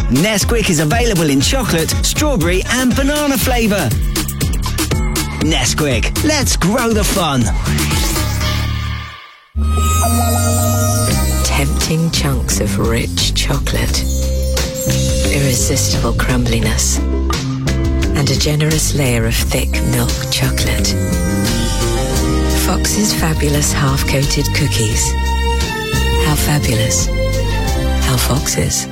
Nesquik is available in chocolate, strawberry and banana flavour. Nesquik, let's grow the fun. Tempting chunks of rich chocolate, irresistible crumbliness, and a generous layer of thick milk chocolate. Fox's fabulous half-coated cookies. How fabulous. How Fox's.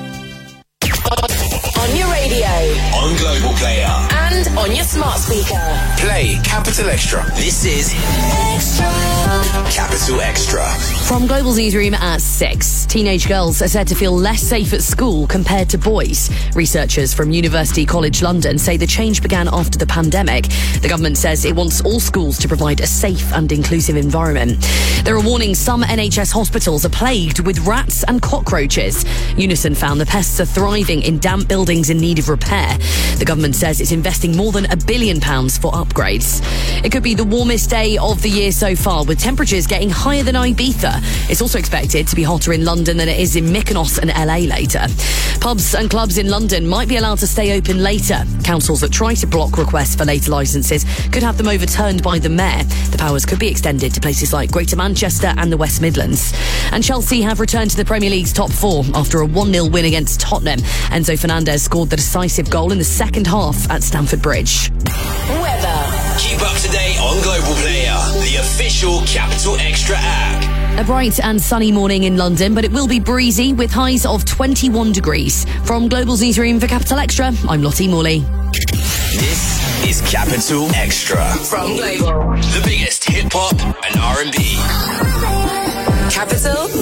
On your radio. On Global Player. And on your smart speaker. Play Capital Extra. This is Extra. Capital Extra. From Global's newsroom at 6. Teenage girls are said to feel less safe at school compared to boys. Researchers from University College London say the change began after the pandemic. The government says it wants all schools to provide a safe and inclusive environment. There are warnings some NHS hospitals are plagued with rats and cockroaches. Unison found the pests are thriving in damp buildings in need of repair. The government says it's investing more than £1 billion for upgrades. It could be the warmest day of the year so far, with temperatures getting higher than Ibiza. It's also expected to be hotter in London than it is in Mykonos and LA later. Pubs and clubs in London might be allowed to stay open later. Councils that try to block requests for later licences could have them overturned by the mayor. The powers could be extended to places like Greater Manchester and the West Midlands. And Chelsea have returned to the Premier League's top four after a 1-0 win against Tottenham. Enzo Fernandez scored the decisive goal in the second half at Stamford Bridge. Weather. Keep up to date on Global Player, the official Capital Extra app. A bright and sunny morning in London, but it will be breezy with highs of 21 degrees. From Global's newsroom for Capital Extra, I'm Lottie Morley. This is Capital Extra. From Global. The biggest hip-hop and R&B. Capital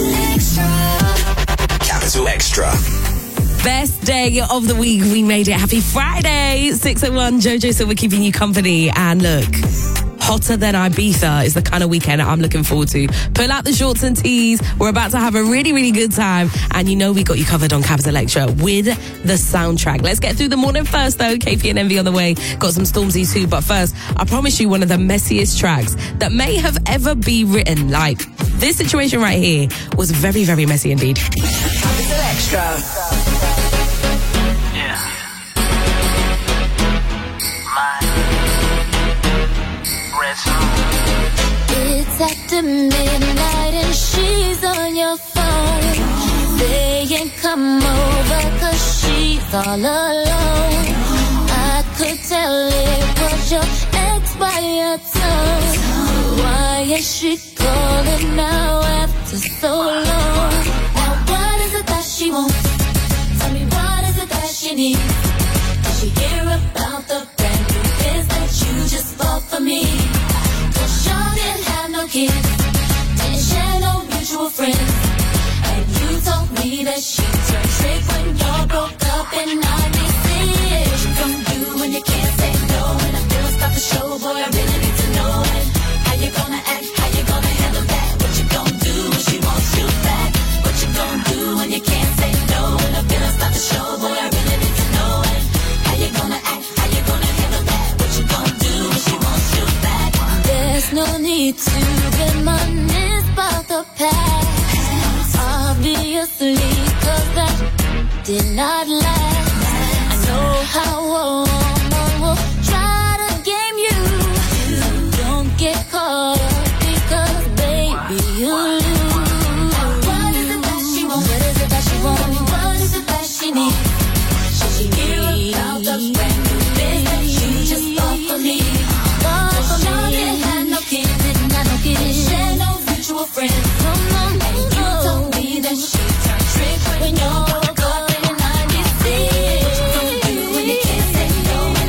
Extra. Capital Extra. Best day of the week. We made it. Happy Friday. 6:01. Jojo Silver keeping you company. And look, hotter than Ibiza is the kind of weekend I'm looking forward to. Pull out the shorts and tees. We're about to have a really, really good time. And you know we got you covered on Capital Extra with the soundtrack. Let's get through the morning first, though. KP and Envy on the way. Got some Stormzy too. But first, I promise you one of the messiest tracks that may have ever been written. Like, this situation right here was very, very messy indeed. Capital Extra. It's after midnight and she's on your phone, saying come over 'cause she's all alone. I could tell it was your ex by your tone. Why is she calling now after so long? Now what is it that she wants? Tell me what is it that she needs? Did she hear about the brand new biz that you just bought for me? Y'all didn't have no kids, didn't share no mutual friends, and you told me that she turned trick when y'all broke up in '96. What you gonna do when you can't say no, and I feel stop the show, boy, I really need to know it. How you gonna act, how you gonna handle that? What you gonna do when she wants you back? What you gonna do when you can't say no, and I feel stop the show, boy, I really need to know it. How you gonna act, how you gonna handle that? What you gonna do when she wants you back? There's no need to reminisce about the past, obviously, 'cause that did not last. I know how a woman will try to game you. Don't get caught up because, baby, you lose. What is it that she wants? What is it that she wants? What is it that she needs? Should she hear about the brand new biz that you just bought for me? Didn't share no mutual friends. And you told me that she turned trick when y'all broke up in '96. What you gonna do when you can't say no?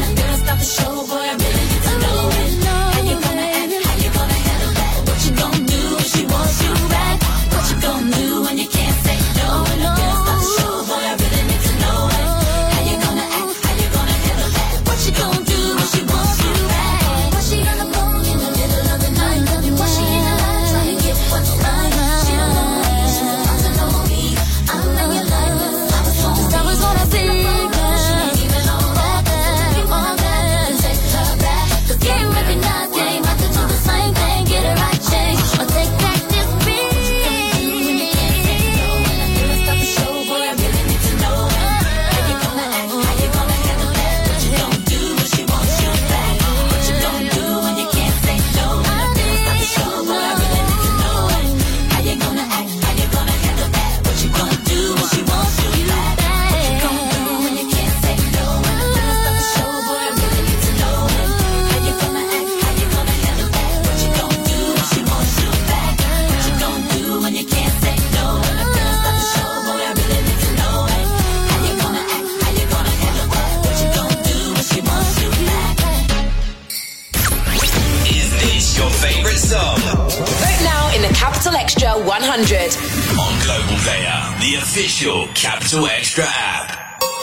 100. On Global Player, the official Capital Extra app.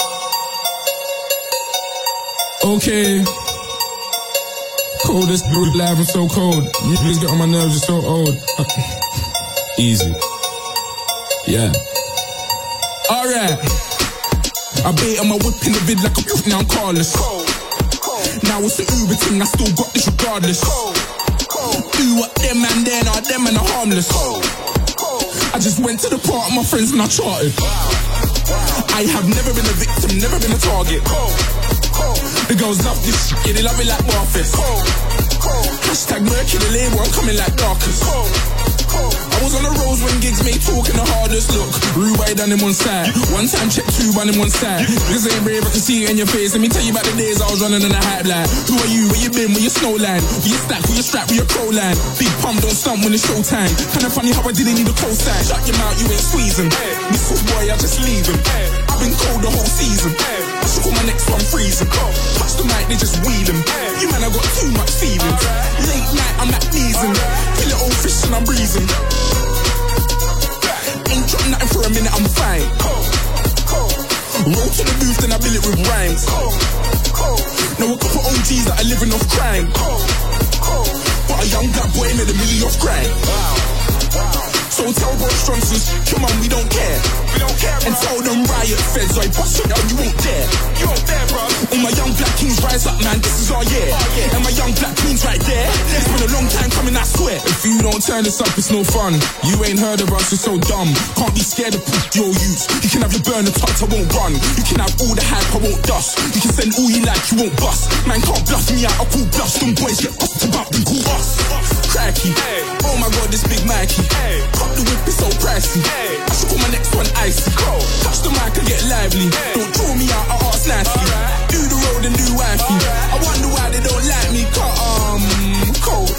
Okay. Coldest dude alive, I'm so cold. Niggas get on my nerves, you're so old. Easy. Yeah. Alright. I bait on my whip in the vid like a youth, now I'm carless. Now it's the Uber thing, I still got this regardless. Do what them and then are them and are harmless. I just went to the park, my friends and I charted. I have never been a victim, never been a target. The girls love this shit, yeah, they love it like Barfest. Hashtag murky the label, I'm coming like Darkest. I was on the roads when gigs made talking the hardest. Look, Rubai done him on side. One time check two, on him on side. This ain't brave, I can see it in your face. Let me tell you about the days I was running in the hype line. Who are you? Where you been? Where you snowline? Where you stack? Where you strap? Where you pro line? Big pump, don't stump when it's showtime. Kinda funny how I didn't need a cosign. Shut your mouth, you ain't squeezing. Mrs. Boy, I just leave him. I've been cold the whole season. I should call my next one freezing. Touch the mic, they just wheeling. You man, I got too much feelings. Late night, I'm like sneezing. Kill it old fish and I'm breezing. Ain't dropped nothing for a minute, I'm fine. Roll to the booth, then I bill it with rhymes. Know a couple OGs that are living off crime. But a young black boy made $1 million off crime. So tell Boris Johnson, come on, we don't care. We don't care, bro. And tell them riot feds, I bust it out, you won't dare. You won't dare, bro. All my young black kings rise up, man, this is our year. And my young black queens right there. It's been a long time coming, I swear. If you don't turn this up, it's no fun. You ain't heard of us, you're so dumb. Can't be scared of your youth. You can have your burner tucked, I won't run. You can have all the hype, I won't dust. You can send all you like, you won't bust. Man can't bluff me out, I call bluffs. Them boys get up to bump and call us. Cracky, oh my god, this big Mikey. Cut the whip, it's so pricey. I should call my next one icy. Touch the mic and get lively. Don't draw me out, I ask nicely. Do the road and do wifey. I wonder why they don't like me. Cold.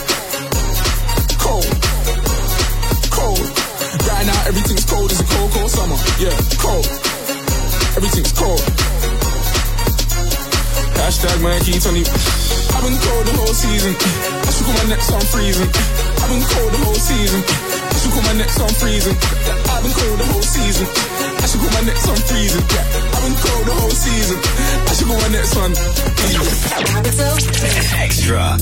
Right now everything's cold. Is it cold summer? Yeah, cold. Everything's cold. Hashtag Mikey Tony. I've been cold the whole season. I should call my next one freezing. I've been cold the whole season. I should call my next one freezing. I've been cold the whole season. I should call my next one freezing. I've been cold the whole season. I should call my next one. Extra.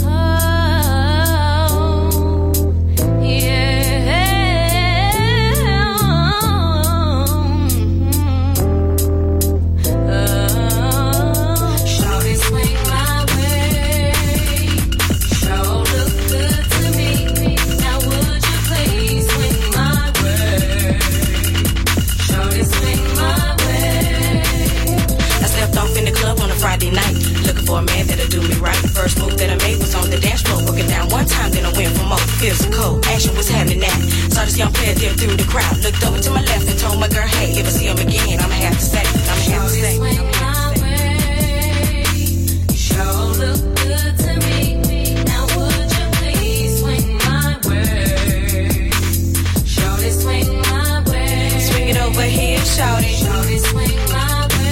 Friday night, looking for a man that'll do me right. First move that I made was on the dance floor. Broke it down one time, then I went for more. Physical action was happening that. Saw this young player dip through the crowd. Looked over to my left and told my girl, hey, if I see him again, I'ma have to say. Swing my way. You sure look good to me. Now would you please swing my way? Shorty, swing my way. Swing it over here, shorty. Shorty, swing my way.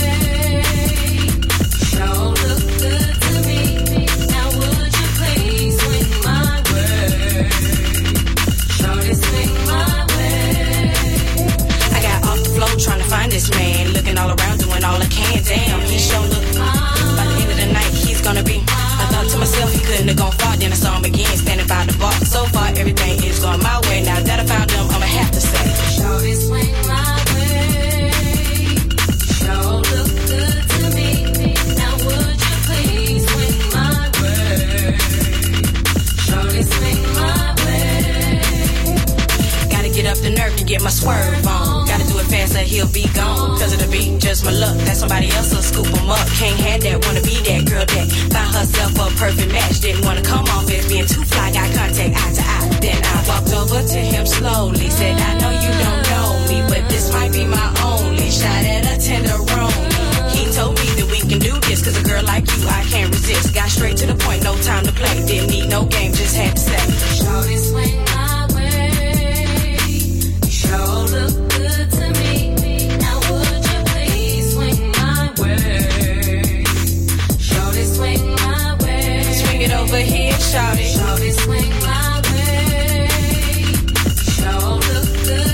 Trying to find this man, looking all around, doing all I can. Damn, he sure look. By the end of the night, he's gonna be. I thought to myself he couldn't have gone far. Then I saw him again, standing by the bar. So far, everything is going my way. Now that I found him, I'ma have to say, shorty, swing my way. Sure look good to me. Now would you please swing my way? Shorty, swing my way. Gotta get up the nerve to get my swerve on. Gotta do it fast or he'll be gone. Cause of the beat, just my luck. That somebody else will scoop him up. Can't have that, wanna be that girl that found herself a perfect match. Didn't wanna come off as being too fly. Got contact eye to eye. Then I walked over to him slowly. Said, I know you don't know me, but this might be my only shot at a tenderoni. He told me that we can do this, cause a girl like you, I can't resist. Got straight to the point, no time to play. Didn't need no game, just had to say, shorty, swing my way. Sure look good to me. Now would you please swing my way? Shorty, swing my way. Swing it over here, shorty. Shorty, swing my way. Sure look good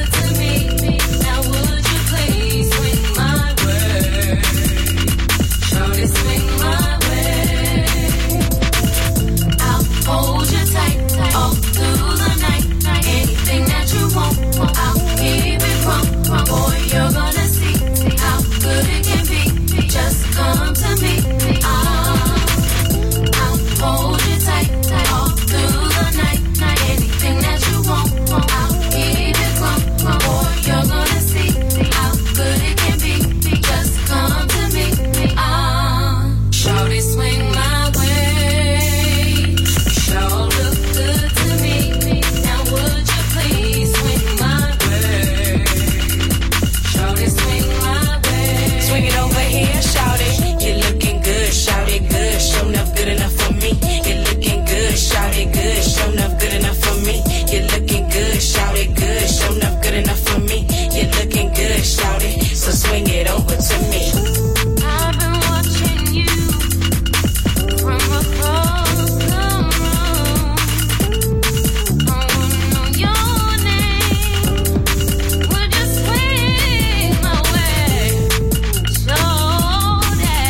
yeah, shout it. You're looking good, shout it good. Show enough good enough for me. You're looking good, shout it good. Show enough good enough for me. You're looking good, shout it good. Show enough good enough for me. You're looking good, shout it. So swing it over to me. I've been watching you from across the room. I wanna know your name. Would you swing my way? So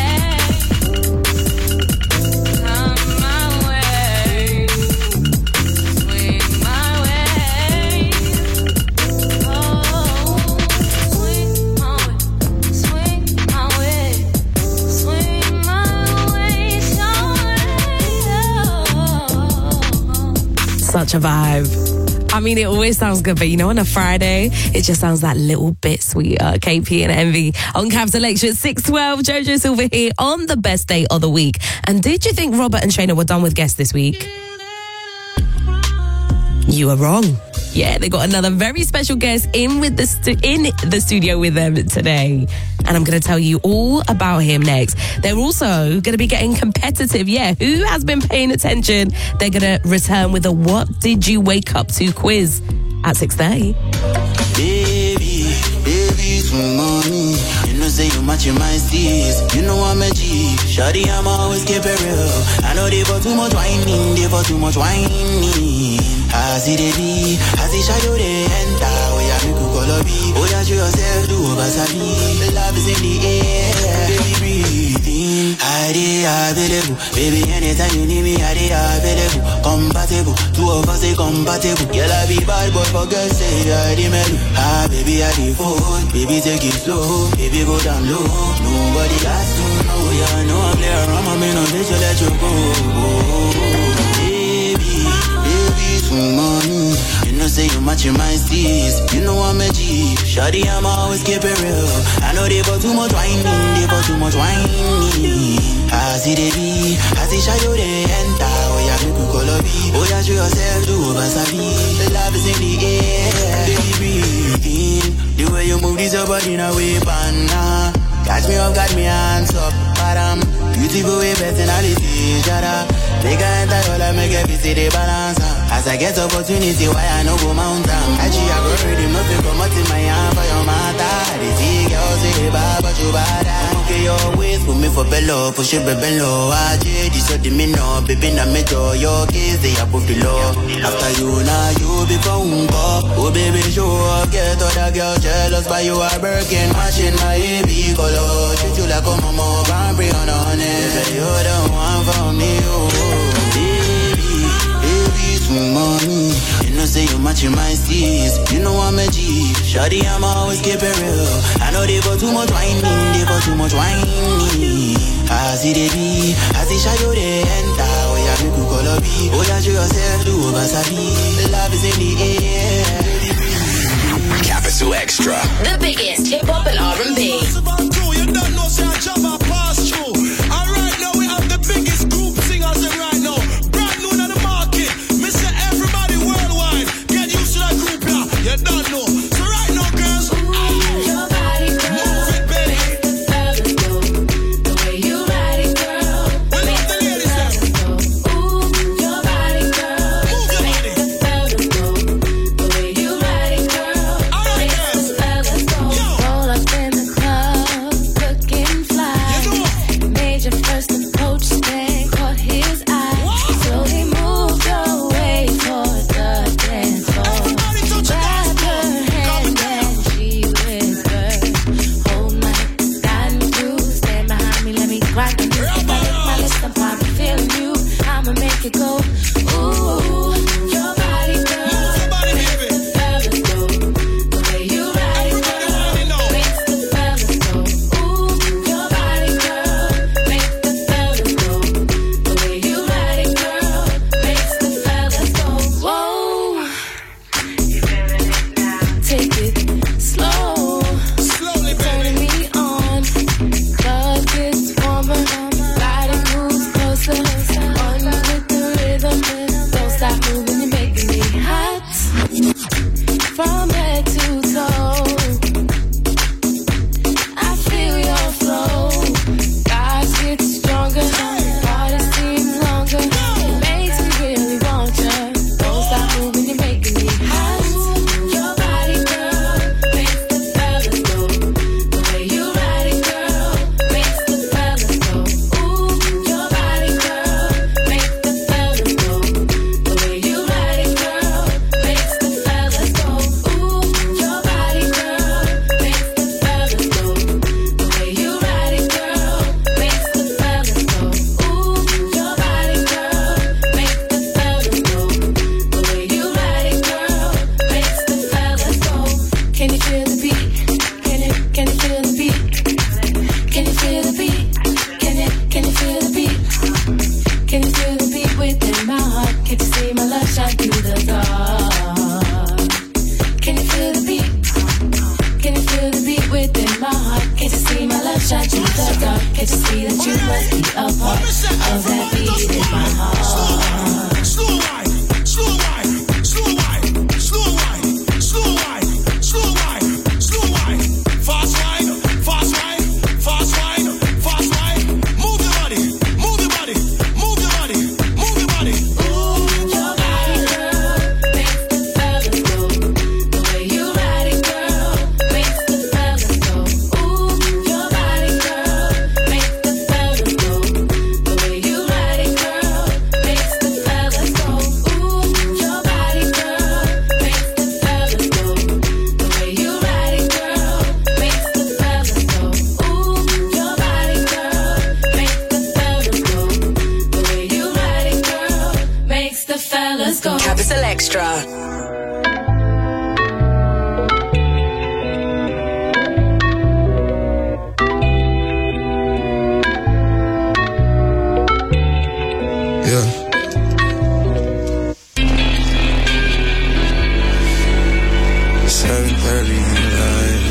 come my way. Swing my way. Oh, swing my way. Swing my way. Swing my way. Such a vibe. I mean, it always sounds good, but you know, on a Friday, it just sounds that little bit sweeter. KP and Envy on Capital Extra at 6:12. Jojo Silver here on the best day of the week. And did you think Robert and Shayna were done with guests this week? You are wrong. Yeah, they got another very special guest in the studio with them today. And I'm going to tell you all about him next. They're also going to be getting competitive. Yeah, who has been paying attention? They're going to return with a What Did You Wake Up To quiz at 6:30. Baby, some money. You know, say you matching my steez. You know I'm a G. Shawty, I'm always keep it real. I know they for too much whining. They for too much whining. I see the be. I see shadow they enter. Oh, yeah, make you call up. Oh, yeah, show yourself, do over sabi. The love is in the air. Baby, breathe in. I dey available. Baby, anytime you need me, I dey available. Compatible. Two of us say compatible. Girl, I be bad, but for girls say I dey mellow. Ah, baby, I dey fold. Baby, take it slow. Baby, go down low. Nobody has to know. Yeah, I know I'm there. I'm a man on this, so let you go. Baby, some money. You know, say you matching my steez. You know I'm a G. Shawty, I'm always keep it real. I know they for too much whining. They for too much whining. I see the be. I see shadow they enter. Oh, yeah, make you call up. Oh, yeah, show yourself, do over sabi. The love is in the air. Baby, breathe in. The way you move this your body in a way, banana. Catch me up, got me hands up, bottom. Beautiful way, personality, shut up. Make a enter, all I make every see the balance. As I get opportunity, why I no go mountain. Actually, I go ready, nothing come out in my hand for your matter. The see girls say, but you bad. Okay, your waist, put me for bellow, push it, baby, low. I did this, so the me know, baby, na me do. Your kids, they are put below. After you, now you become uncle. Oh, baby, show up, get other girls jealous, but you are working, machine my baby color. Treat you like a mama, can't bring on it. Baby, you're the one for me, oh. Baby, some money. You know, say you matching my steez. You know I'm a G. Shawty, I'm always keep it real. I know they for too much whining. They for too much whining. I see the be. I see shadow they enter. Oh, yeah, make you call up. Oh, yeah, show yourself, do over sabi. The love is in the air. Capital Extra. The biggest hip hop and R&B. You don't know, say I jump I pass through. And right now we have the biggest group singers in right now. Brand new on the market. Mr. Everybody worldwide. Get used to that group now. You don't know. So right now, girls, Your body, girl. move it, baby. The way you ride it, girl. We love the ladies there. Ooh, your body, girl. Move your body. The way you ride it, girl. All right, girls. Let's go. Yo. Roller stop. Can't you see that you must be a part of that beat in my heart? Slow wine, slow wine, slow wine, slow wine, slow wine, slow wine, slow wine, fast wine, fast wine, fast wine, fast wine. Move your body, move your body, move your body, move your body. Ooh, your body, girl, makes the fellas go. The way you ride it, girl, makes the fellas go. Ooh, your body, girl, makes the fellas go. The way you ride it, girl, makes the fellas go. Ooh, your body, girl, makes the fellas go. The way you ride it, girl, makes the fellas go. Ooh, your body, girl, makes the fellas go. The way you ride it, girl, makes the fellas go. Capital Extra. Yeah. $7:30 in the night.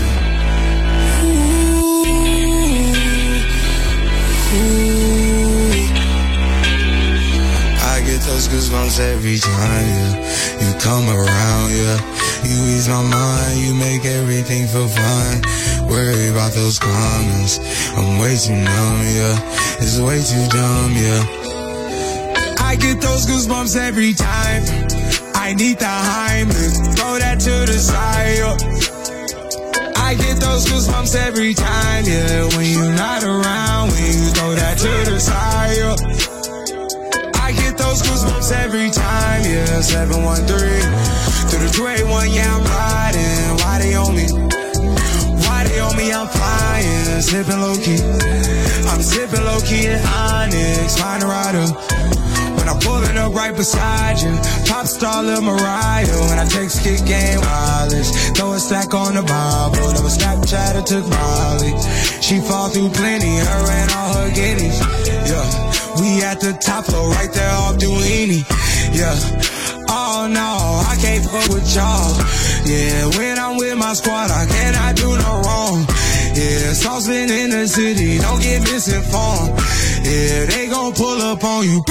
I get those goosebumps every time, yeah. You come around, yeah. You ease my mind, you make everything feel fine. Worry about those comments, I'm way too numb, yeah. It's way too dumb, yeah. I get those goosebumps every time. I need the Heimlich, throw that to the side, yeah. I get those goosebumps every time, yeah. When you're not around, when you throw that to the side, yeah. I get those goosebumps every time, yeah. 713 through the 281, yeah, I'm riding. Why they on me? Why they on me? I'm flying, sipping low key. I'm sipping low key in Onyx, find a rider. When I'm pulling up right beside you, pop star Lil Mariah. When I take skit game wireless, throw a stack on the Bible. Never Snapchat or took Molly. She fall through plenty, her and all her guineas. Yeah, we at the top floor, right there off Duini. Yeah, oh no, I can't fuck with y'all. Yeah, when I'm with my squad, I cannot do no wrong. Yeah, saucepan in the city, don't get misinformed. Yeah, they gon' pull up on you.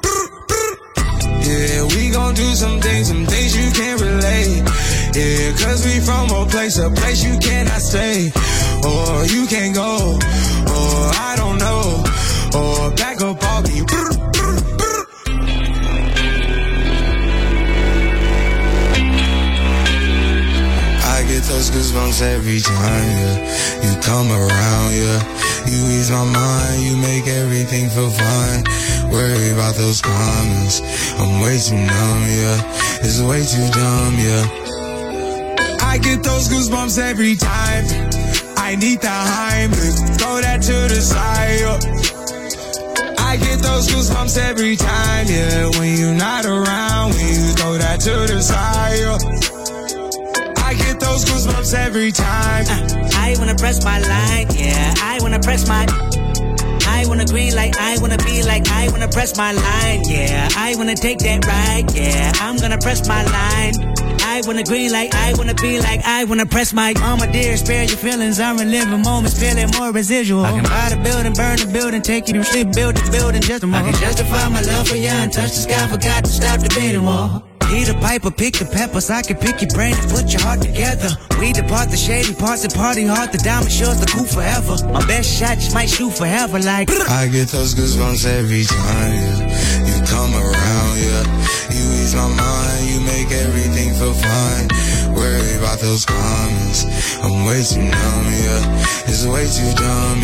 Yeah, we gon' do some things you can't relate. Yeah, cause we from a place you cannot stay. Or you can't go, or I don't know, or back up all me. I get those goosebumps every time, yeah. You come around, yeah. You ease my mind, you make everything feel fine. Worry about those comments, I'm way too numb, yeah. It's way too dumb, yeah. I get those goosebumps every time. I need the Heimlich, throw that to the side, yeah. I get those goosebumps every time, yeah. When you're not around, when you throw that to the side, yeah. I get those goosebumps every time. I wanna press my line, yeah. I wanna press my. I wanna green like I wanna be like I wanna press my line, yeah. I wanna take that ride, yeah. I'm gonna press my line. I wanna green like I wanna be like I wanna press my. Mama dear, spare your feelings. I'm reliving moments, feeling more residual. I can buy the building, burn the building, take you to shit, build the building just a moment. I can justify my love for you and touch the sky, forgot to stop the beating wall. Eat a pipe or pick the peppers. I can pick your brain and put your heart together. We depart the shady parts and party hard. The diamond shows the cool forever. My best shot just might shoot forever like. I get those goosebumps every time, yeah. You come around, yeah. You ease my mind, you make everything feel fine. Worry about those comments, I'm way too numb, yeah. It's way too dumb,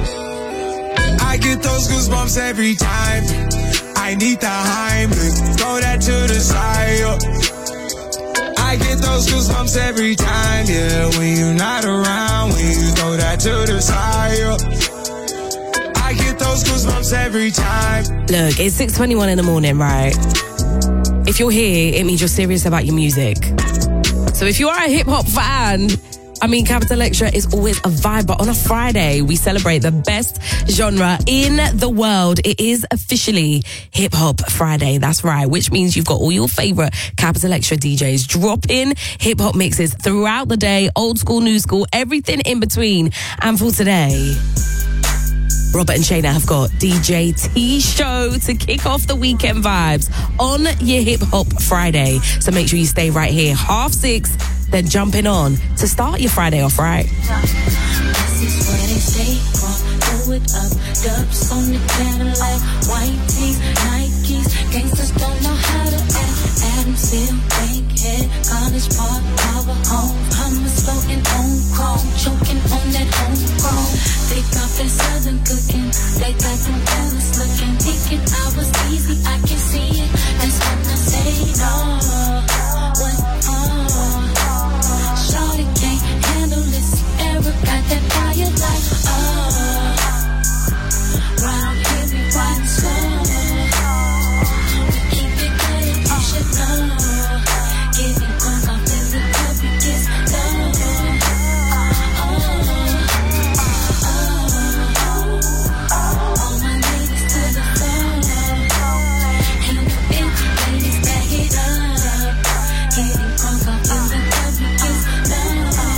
yeah. I get those goosebumps every time. I need the Heimlich, throw that to the side, yeah. I get those goosebumps every time, yeah. When you're not around, when you throw that to the side, yeah. I get those goosebumps every time. Look, it's 6:21 in the morning, right? If you're here, it means you're serious about your music. So if you are a hip-hop fan, I mean, Capital Extra is always a vibe, but on a Friday, we celebrate the best genre in the world. It is officially Hip Hop Friday. That's right, which means you've got all your favorite Capital Extra DJs dropping hip hop mixes throughout the day, old school, new school, everything in between. And for today, Robert and Shayna have got DJ T Show to kick off the weekend vibes on your Hip Hop Friday. So make sure you stay right here, 6:30, then jumping on to start your Friday off right. This is what they say, throw it up, dubs on the Cadillac, white tees, Nikes, gangsters don't know how to act, Adamsville, Bankhead, College Park, Power Home, hummus floating on chrome, choking on that homegrown, they got that southern cooking, they got them fellas looking, thinking I was easy, I can see it, that's when I say no, what, Shawty can't handle this era, got that fire like, round here we ride slow. We keep it good and you should know. Getting caught up in the club, we get low. All my ladies to the floor. Handle it, ladies back it up. Getting caught up in the club, we get low.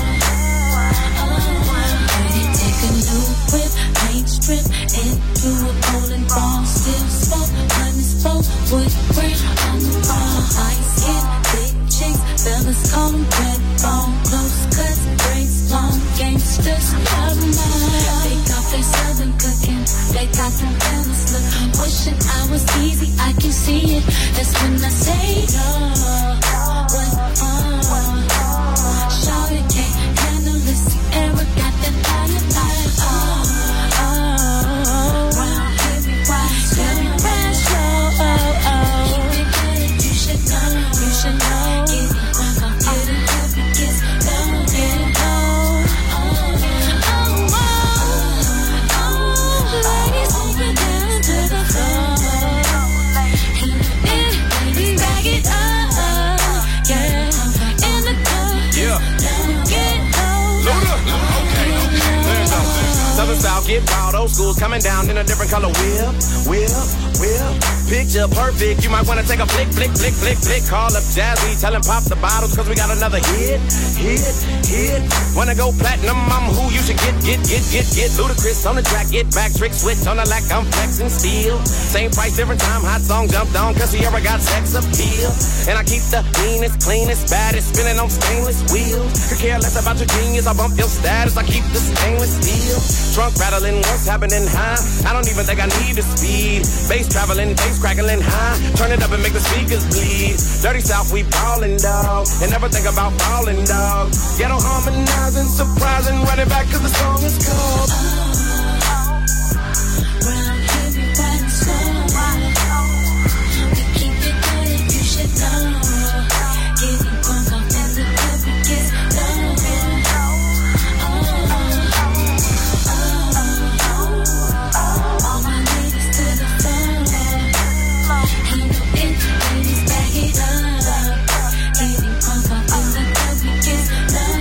Take a new whip, paint strip, into a bowling ball, still smoke, money smoke, wood grain on the wall, ice skin, big chicks, fellas call them red bone, close cuts, braids, long gangsters, love them all. They got their southern cooking, they got them fellas looking, wishing I was easy, I can see it, that's when I say no, what, Shawty can't handle this era, got that fire like, round here we ride slow, keep it good and you should know, getting drunk on it and hope it gets low, ladies move it down to the floor, ladies back it up, yeah, in the club, get low, okay, there's no Southern South, get wild, old school's coming down in a different color whip. Picture perfect, you might wanna take a flick. Call up Jazzy, tell him pop the bottles, cause we got another hit. Wanna go platinum, I'm who you should get. Ludacris on the track, get back, trick switch on the lack, I'm flexing steel. Same price, different time, hot song jumped on, cause he ever got sex appeal. And I keep the meanest, cleanest, baddest, spinning on stainless wheels. Could care less about your genius, I bump your status, I keep the stainless steel. Trunk rattling, what's happening high? I don't even think I need the speed. Bass traveling, bass crackling high. Turn it up and make the speakers bleed. Dirty South, we ballin', dog. And never think about falling, dog. Ghetto harmonizing, surprising, running back cause the song is called. round here we ride slow, we keep it good and you should know, getting drunk off in the club, we get low, all my ladies to the floor, handle it, ladies back it up, getting drunk off in the club, we get low,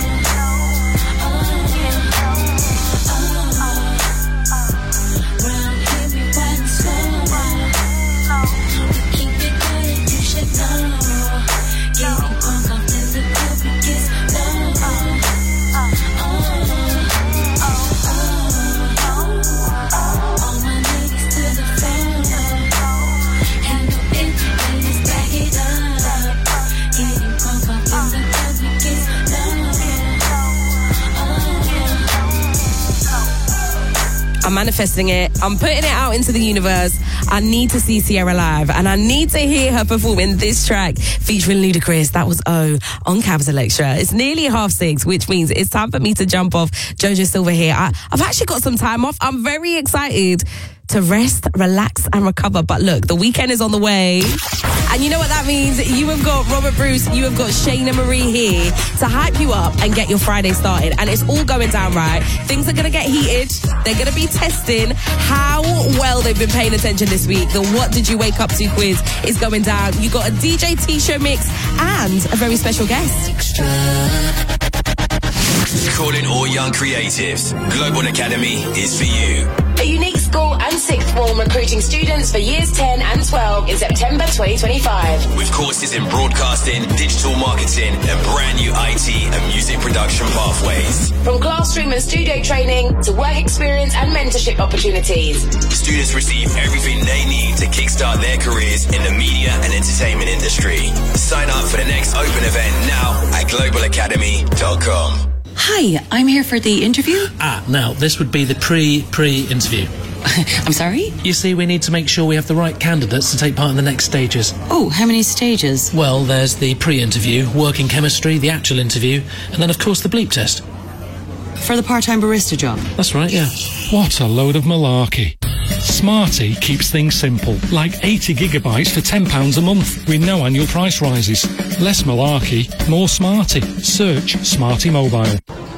round here we ride slow, we keep it good and you should know, getting drunk off in the club, we get low, all my ladies to the floor, handle it, ladies back it up, getting drunk off in the club, we get low. I'm manifesting it. I'm putting it out into the universe. I need to see Ciara live, and I need to hear her performing this track featuring Ludacris. That was O on Capital Extra. It's nearly 6:30, which means it's time for me to jump off. Jojo Silver here. I've actually got some time off. I'm very excited to rest, relax, and recover. But look, the weekend is on the way. And you know what that means? You have got Robert Bruce, you have got Shayna Marie here to hype you up and get your Friday started. And it's all going down right. Things are going to get heated. They're going to be testing how well they've been paying attention this week. The What Did You Wake Up To quiz is going down. You got a DJ T-Show mix and a very special guest. Calling all young creatives. Global Academy is for you. A unique school and sixth form recruiting recruiting students for years 10 and 12 in September 2025. With courses in broadcasting, digital marketing, and brand new IT and music production pathways. From classroom and studio training to work experience and mentorship opportunities. Students receive everything they need to kickstart their careers in the media and entertainment industry. Sign up for the next open event now at globalacademy.com. Hi, I'm here for the interview. Now, this would be the pre-interview. I'm sorry? You see, we need to make sure we have the right candidates to take part in the next stages. Oh, how many stages? Well, there's the pre-interview, working chemistry, the actual interview, and then, of course, the bleep test. For the part-time barista job? That's right, yeah. What a load of malarkey. Smarty keeps things simple, like 80 gigabytes for £10 a month, with no annual price rises. Less malarkey, more Smarty. Search Smarty Mobile.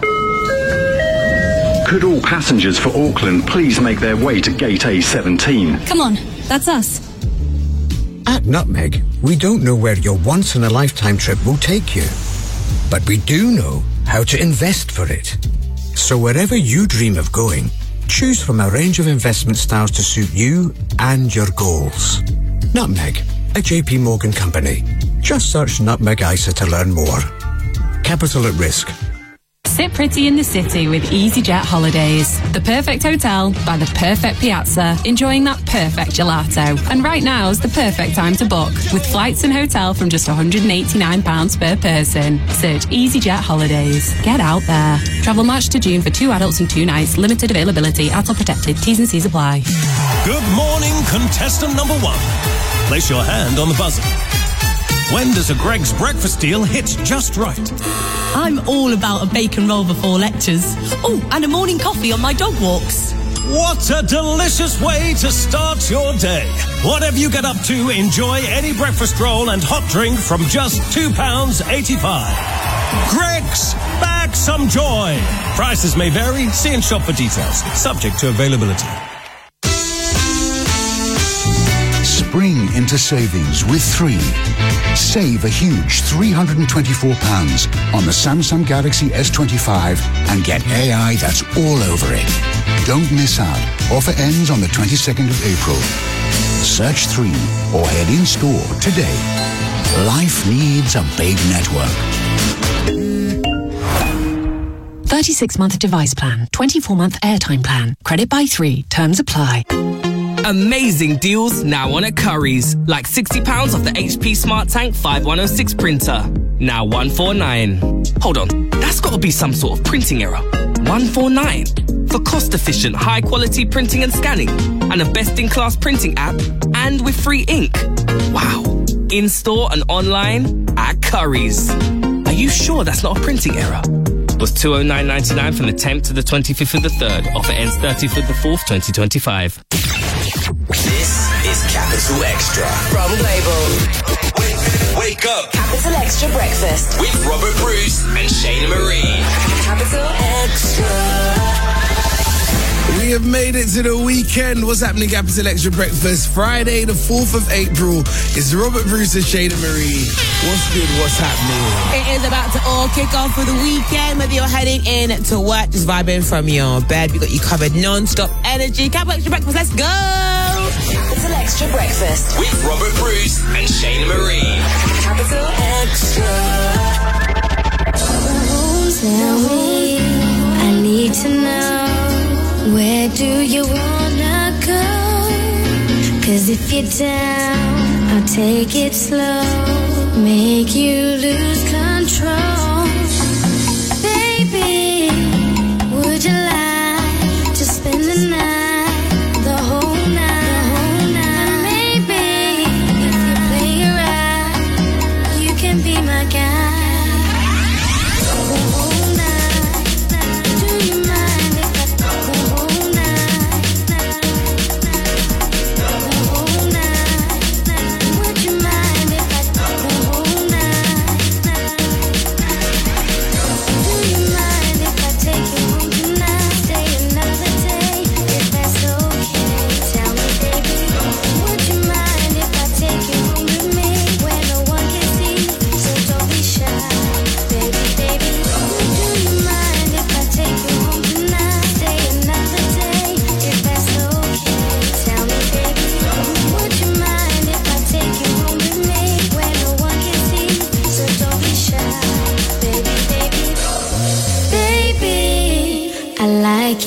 Could all passengers for Auckland please make their way to Gate A17? Come on, that's us. At Nutmeg, we don't know where your once-in-a-lifetime trip will take you, but we do know how to invest for it. So wherever you dream of going, choose from a range of investment styles to suit you and your goals. Nutmeg, a JP Morgan company. Just search Nutmeg ISA to learn more. Capital at risk. Sit pretty in the city with EasyJet Holidays. The perfect hotel by the perfect piazza, enjoying that perfect gelato. And right now is the perfect time to book, with flights and hotel from just £189 per person. Search EasyJet Holidays. Get out there. Travel March to June for 2 adults and 2 nights. Limited availability. ATOL protected. T's and C's apply. Good morning, contestant number 1. Place your hand on the buzzer. When does a Greggs breakfast deal hit just right? I'm all about a bacon roll before lectures. Oh, and a morning coffee on my dog walks. What a delicious way to start your day. Whatever you get up to, enjoy any breakfast roll and hot drink from just £2.85. Greggs, back some joy. Prices may vary. See and shop for details. Subject to availability. Spring into savings with 3. Save a huge £324 on the Samsung Galaxy S25 and get AI that's all over it. Don't miss out. Offer ends on the 22nd of April. Search 3 or head in store today. Life needs a big network. 36-month device plan, 24-month airtime plan. Credit by 3. Terms apply. Amazing deals now on at Currys. Like £60 off the HP Smart Tank 5106 printer. Now £149. Hold on, that's got to be some sort of printing error. £149 for cost-efficient, high-quality printing and scanning, and a best-in-class printing app, and with free ink. Wow. In-store and online at Currys. Are you sure that's not a printing error? Was $209.99 from the 10th to the 25th of the 3rd. Offer ends 30th of the 4th, 2025. This is Capital Extra From Global. Wake up. Capital Extra Breakfast. With Robert Bruce and Shayna Marie. Capital Extra. We have made it to the weekend. What's happening, Capital Extra Breakfast? Friday, the 4th of April. It's Robert Bruce and Shayna Marie. What's good? What's happening? It is about to all kick off for the weekend. Whether you're heading in to work, just vibing from your bed, we got you covered. Non-stop energy. Capital Extra Breakfast, let's go! Capital Extra Breakfast. With Robert Bruce and Shayna Marie. Capital Extra. Tell me, I need to know, where do you wanna go? 'Cause if you're down, I'll take it slow, make you lose control. Baby, would you like to spend the night, the whole night? Maybe if you play it right, you can be my guy.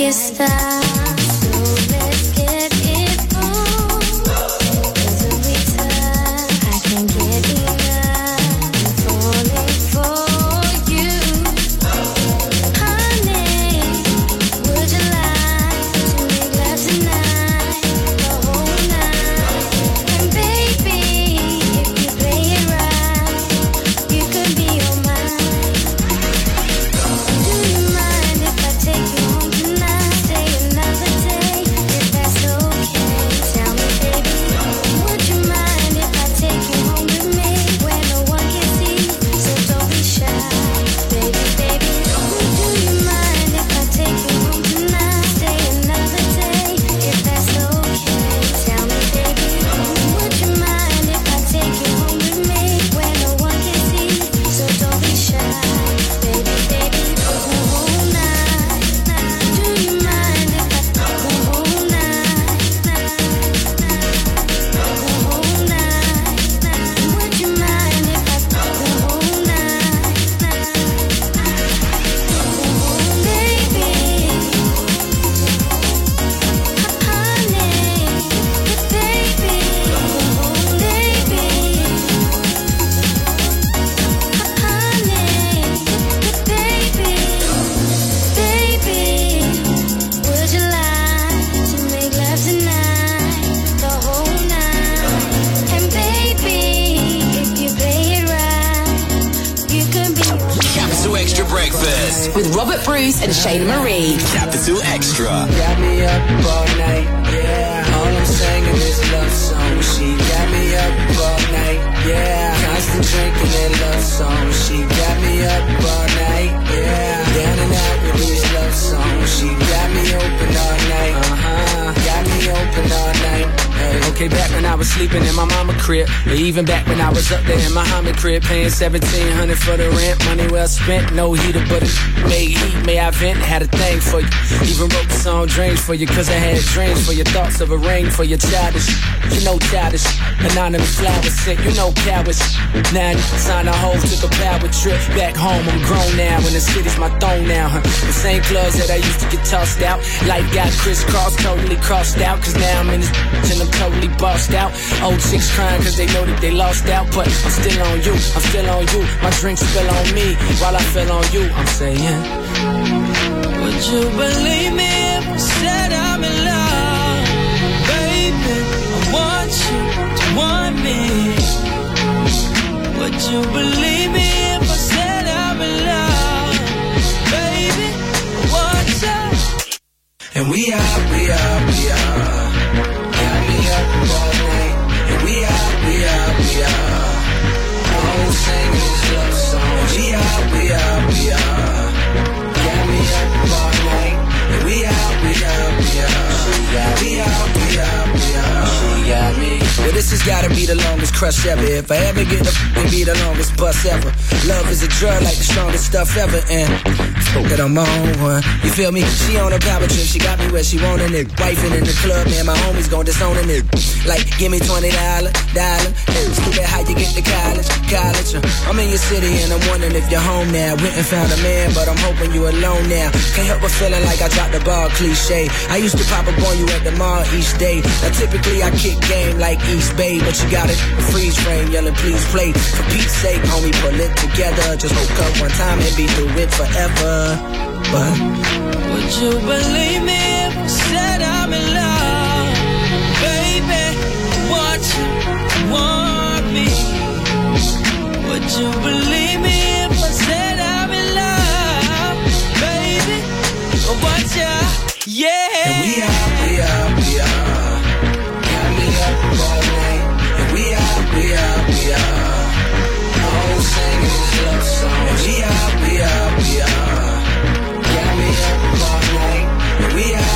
it stop. So let's get it on. 'Cause every time I can get enough, I'm falling for you. Honey, would you like to make love tonight, the whole night? And baby, if you play it right, you could be all mine. Do you mind if I take you home tonight, stay another day, if that's okay? Tell me, baby, would you mind if I take you home with me, where no one can see, so don't be shy, baby, baby. Do you mind if I take you home tonight, stay another day, if that's okay? Tell me, baby, would you mind if I take you home with me, where no one can see, so don't be shy, baby, baby. The whole night. Do you mind if I the whole night? The whole night. Would you mind if I the whole night? Baby, honey, baby, baby, would you like to make love tonight, the whole night? And baby, if you play it right, you can be Capital Extra Breakfast With Robert Bruce and Shayna Marie. Capital Extra. Got me up all night, yeah. All I'm singing is love song. She got me up all night, yeah. Constant drinking that love song. She got me up all night, yeah. Down and out with these love songs. She got me open all night, got me open all night. Hey. Okay, back when I was sleeping in my mama crib, or even back when I was up there in my Muhammad crib, paying $1,700 for the rent. Money well spent, no heater, but it made heat. May I vent? Had a thing for you. Even wrote the song Dreams for you, 'cause I had dreams for your thoughts of a ring for your childish. You know childish. Anonymous flowers sent, you know cowards. Now you sign a hoe, took a power trip. Back home, I'm grown now, and the city's my throne now, huh? The same clubs that I used to get tossed out. Life got crisscrossed, totally crossed out. 'Cause now I'm in this and I'm totally bossed out. Old chicks crying 'cause they know that they lost out. But I'm still on you, I'm still on you. My drink spill on me while I fell on you. I'm saying, would you believe me if I said I'm in love? Baby, I want you to want me. Would you believe me if I said I'm in love? Baby, I want you. And we are. Got me up all night. And we are. All I'm singing is love songs. We are. Got me up all night. And we are. She got me. Well, this has gotta be the longest crush ever. If I ever get and be the longest bus ever. Love is a drug like the strongest stuff ever. And that I'm on one. You feel me? She on a power trip. She got me where she wanted it. Wifing in the club, man. My homies gon' disown it. Like, give me $20. Stupid how you get to college. I'm in your city and I'm wondering if you're home now. Went and found a man, but I'm hoping you alone now. Can't help but feeling like I dropped the ball, cliche. I used to pop up on you at the mall each day. Now typically I kick game like East Bay, but you got it freeze frame, yelling please play. For Pete's sake, homie, pull it together. Just woke up one time and be through it forever. But would you believe me if I said I'm in love? Baby, want you, want me. Would you believe me if I said I'm in love? Baby, I want you, yeah. And we are. Got me up all night. And we are. All I'm singing is love songs. And we are. Got me up all night. And we are.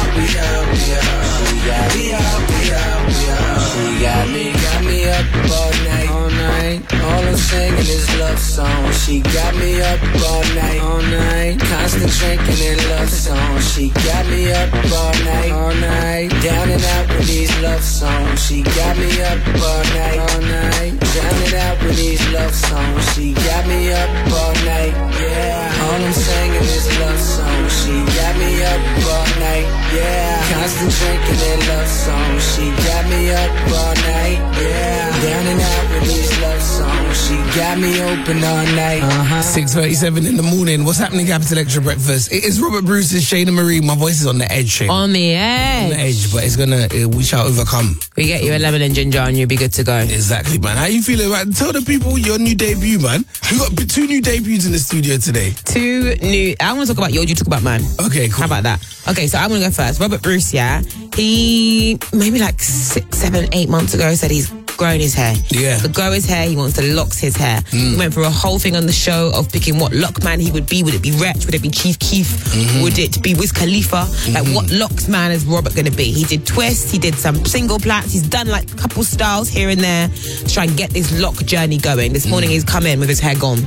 She got me up all night. All I'm singing is love songs. She got me up all night. Constant drinking and love songs. She got me up all night. Down and out with these love songs. She got me up all night. Down and out with these love songs. She got me up all night. Yeah. All I'm singing is love songs. She got me up all night. yeah. Constant drinking that love song. She got me up all night, yeah. Down and out with these love songs. She got me open all night. 6:37 in the morning. What's happening, Capital Extra Breakfast? It is Robert Bruce and Shayna Marie. My voice is on the edge, Shayna. On the edge. On the edge, but it's gonna, we shall overcome. We get you a lemon and ginger and you'll be good to go. Exactly, man. How you feeling, man? Tell the people your new debut, man. We got 2 new debuts in the studio today. 2 new... I want to talk about yours, you talk about mine. Okay, cool. How about that? Okay, so I'm going to go first. Robert Bruce, yeah. He, maybe like 6, 7, 8 months ago, said he's growing his hair. Yeah. To grow his hair, he wants to locks his hair. He went through a whole thing on the show of picking what lock man he would be. Would it be Wretch? Would it be Chief Keef? Would it be Wiz Khalifa? Like, what locks man is Robert going to be? He did twists, he did some single plaits, he's done like a couple styles here and there to try and get this lock journey going. This morning he's come in with his hair gone.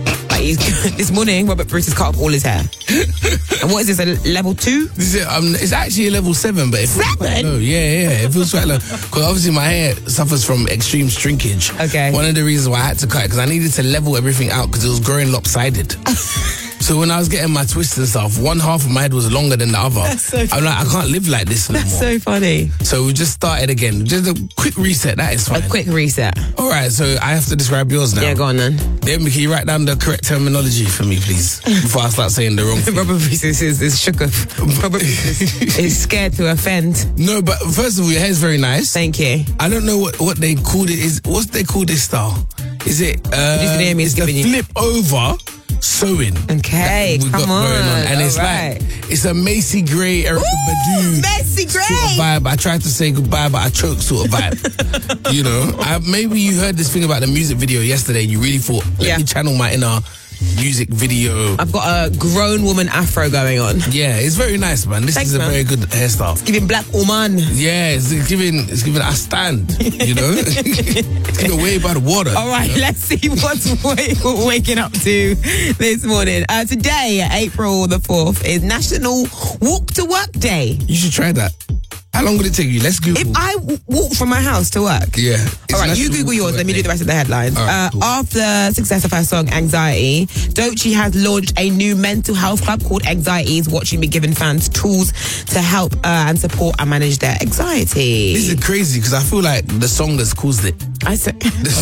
This morning, Robert Bruce has cut off all his hair. And what is this, a level 2? It's actually a level 7, but it feels quite low. Yeah. It feels quite low. Because obviously my hair suffers from extreme shrinkage. Okay. One of the reasons why I had to cut it, because I needed to level everything out because it was growing lopsided. So when I was getting my twists and stuff, one half of my head was longer than the other. That's so funny. I'm like, I can't live like this anymore. That's so funny. So we just started again. Just a quick reset, that is fine. A quick reset. All right, so I have to describe yours now. Yeah, go on then. Can you write down the correct terminology for me, please? Before I start saying the wrong thing. Robert Bruce is shook up. Robert Bruce is scared to offend. No, but first of all, your hair's very nice. Thank you. I don't know what they called it. What's they call this style? Is it it's the flip over sewing. Okay, come on. And it's like, it's a Macy Gray, Erykah Badu Macy Gray sort of vibe. I tried to say goodbye, but I choked sort of vibe. You know, maybe you heard this thing about the music video yesterday and you really thought, let me channel my inner music video. I've got a grown woman afro going on. Yeah, it's very nice, man. This is a very good hairstyle. It's giving black woman. Yeah, it's giving a stand, you know? It's giving way by the water. All right, let's see what's we're waking up to this morning. Today, April the 4th, is National Walk to Work Day. You should try that. How long would it take you? Let's Google. If I walk from my house to work. Yeah. All right, you Google yours. Let me do the rest of the headlines. Right, cool. After the success of her song Anxiety, Doechii has launched a new mental health club called Anxiety's, watching me giving fans tools to help and support and manage their anxiety. This is crazy because I feel like the song has caused it. I say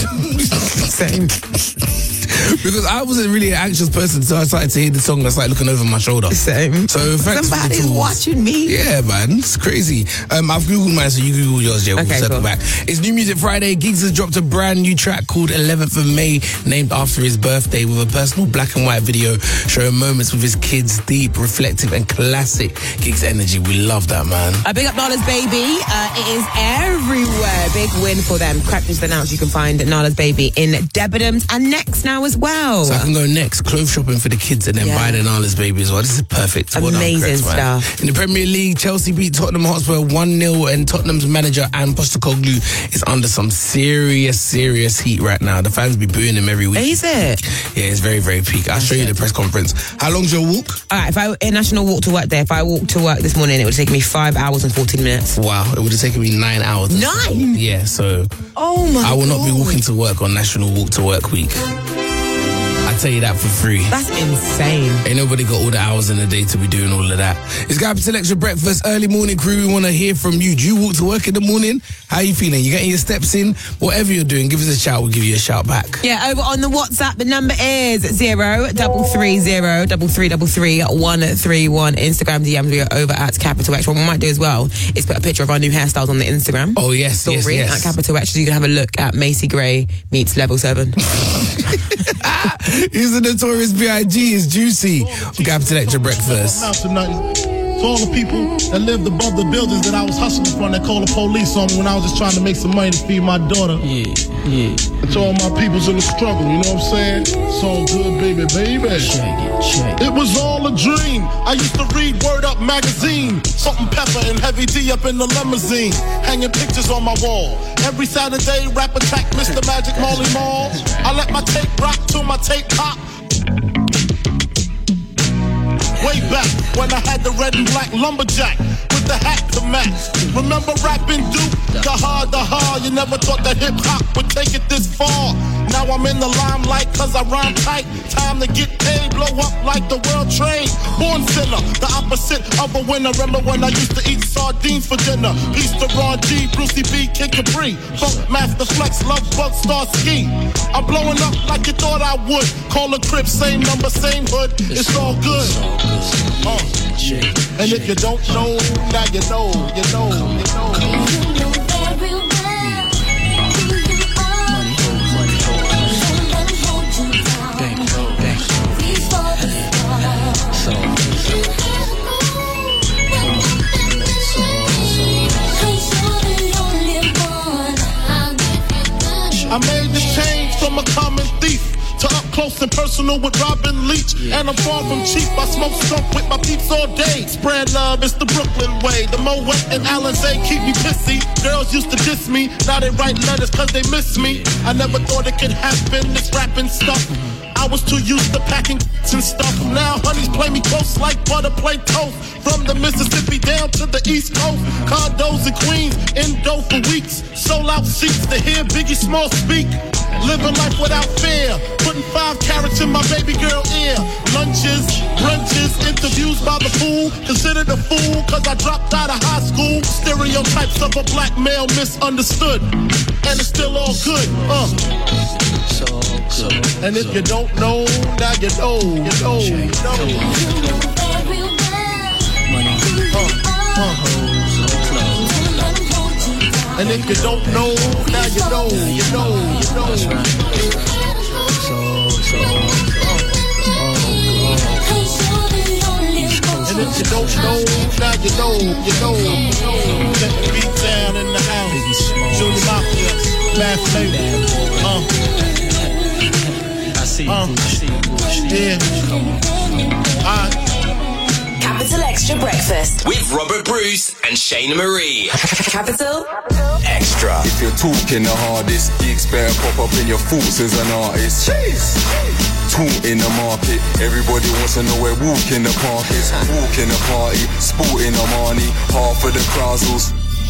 same. Because I wasn't really an anxious person, so I started to hear the song. I started looking over my shoulder. Same. So thanks Somebody's for the tools. watching me. Yeah, man, it's crazy. I've Googled mine, so you Google yours, Jay. We'll circle back. It's New Music Friday. Giggs has dropped a brand new track called 11th of May, named after his birthday, with a personal black and white video showing moments with his kids, deep, reflective, and classic Giggs energy. We love that, man. Big up Nala's Baby. It is everywhere. Big win for them. Crack just announced you can find Nala's Baby in Debenhams and Next now as well. So I can go next, clothes shopping for the kids, and then buy the Nala's Baby as well. This is perfect. Amazing stuff. In the Premier League, Chelsea beat Tottenham Hotspur 1-0, and Tottenham's manager Ange Postecoglou is under some serious heat right now. The fans be booing him every week. Is it? Yeah, it's very, very peak. I'll show you the press conference. How long's your walk? All right, if I a National Walk to Work Day, if I walked to work this morning, it would take me 5 hours and 14 minutes. Wow, it would have taken me 9 hours. 9? Yeah, so I will not be walking to work on National Walk to Work week. I tell you that for free. That's insane. Ain't nobody got all the hours in the day to be doing all of that. It's Capital Extra Breakfast, early morning crew. We want to hear from you. Do you walk to work in the morning? How you feeling? You getting your steps in? Whatever you're doing, give us a shout. We'll give you a shout back. Yeah, over on the WhatsApp, the number is 0330333331. Instagram DMs, we are over at Capital Extra. What we might do as well is put a picture of our new hairstyles on the Instagram. Oh, yes, story yes. at Capital Extra, so you can have a look at Macy Gray meets Level 7. He's the Notorious B.I.G. It's Juicy. Capital Extra Breakfast. To all the people that lived above the buildings that I was hustling from, that called the police on me when I was just trying to make some money to feed my daughter. And to all my peoples in the struggle, you know what I'm saying? It's all good, baby. It was all a dream. I used to read Word Up magazine, Salt and Pepper and Heavy D up in the limousine, hanging pictures on my wall. Every Saturday, rap attack, Mr. Magic Molly Mall. I let my tape rock till my tape pop. Way back when I had the red and black lumberjack with the hat to match. Remember rapping Duke? The hard, you never thought that hip-hop would take it this far. Now I'm in the limelight cause I rhyme tight. Time to get paid, blow up like the world trade. Born sinner, the opposite of a winner. Remember when I used to eat sardines for dinner? Peace to Ron G, Brucey B, Kid Capri, Funk Master Flex, Love Bug, Star Ski. I'm blowing up like you thought I would. Call a crib, same number, same hood. It's all good. And if you don't know, now you know, you know, you know. I made the change from a common thief to up close and personal with Robin Leach. And I'm far from cheap, I smoke skunk with my peeps all day. Spread love, it's the Brooklyn way. The Moet and Alizé keep me pissy. Girls used to diss me, now they write letters cause they miss me. I never thought it could happen, this rapping stuff. I was too used to packing and stuff. Now honeys play me close like butter play toast. From the Mississippi down to the East Coast. Condos in Queens, Indo for weeks. Sold out seats to hear Biggie Small speak. Living life without fear. Putting 5 carats in my baby girl ear. Lunches, brunches, interviews by the pool. Considered a fool cause I dropped out of high school. Stereotypes of a black male misunderstood. And it's still all good, And if you don't know, now you know, you know, you know. And if you don't know, now you know, you know, you know. And if you don't know, now you know, you know. Let the beat down in the house. Junior Mafia, Math Flavor. Yeah. Capital Extra Breakfast with Robert Bruce and Shayna Marie. Capital Extra. If you're talking the hardest, gigs better pop up in your thoughts as an artist. Talk in the market, everybody wants to know where walk in the park is. Walk in the party, sporting Armani, half of the crowds all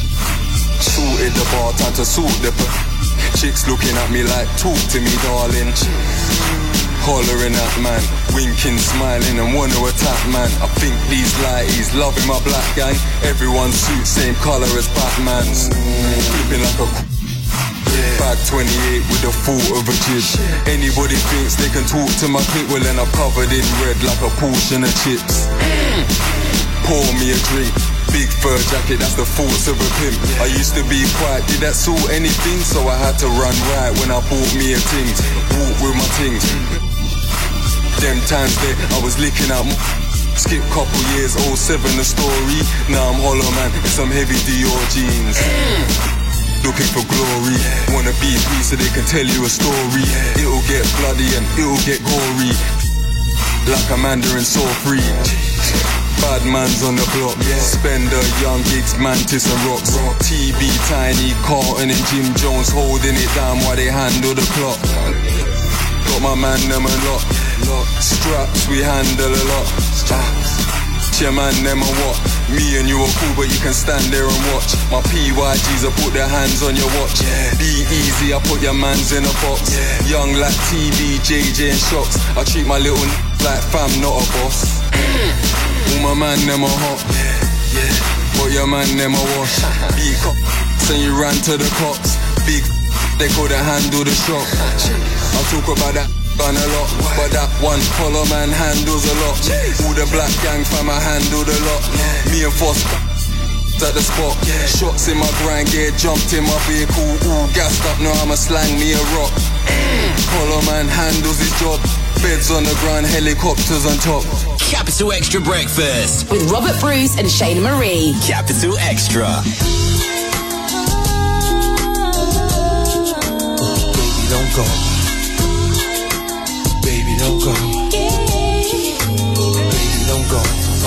sorted the bar, time to sort the chicks looking at me like, talk to me darling. Hollering at man, winking, smiling and wanna attack man. I think these lighties loving my black gang. Everyone suits same colour as Batman's. Flipping like a bag 28 with the thought of a jib. Anybody thinks they can talk to my clip, well then I'm covered in red like a portion of chips. Pour me a drink, big fur jacket, that's the thoughts of a pimp. I used to be quiet, did that sort anything? So I had to run right when I bought me a ting. Walk with my things. Them times there, I was licking out skip couple years, 07 the story. Now I'm hollow man, in some heavy Dior jeans. Looking for glory, wanna be free so they can tell you a story. It'll get bloody and it'll get gory, like a Mandarin so free. Bad man's on the block, Spender, Young Gigs, Mantis and Rocks. TB, Tiny, Carlton and Jim Jones holding it down while they handle the clock. Got my man them a lot, straps we handle a lot. Your man them a what? Me and you are cool but you can stand there and watch. My PYGs I put their hands on your watch. Be easy, I put your mans in a box. Young like TV, JJ and Shocks. I treat my little like fam, not a boss. All my man them a hot, but your man them a wash. Be cops and you ran to the cops. Big they couldn't handle the shock. I talk about that a lot, but that one collar man handles a lot. All the black gang fam I handled a lot. Me and Foss at the spot. Shots in my grind gear, jumped in my vehicle, all gassed up, now I'ma slang me a rock. Collar man handles his job. Beds on the ground, helicopters on top. Capital Extra Breakfast with Robert Bruce and Shayna Marie. Capital Extra. Baby, don't go. Baby, don't go. Baby, don't go.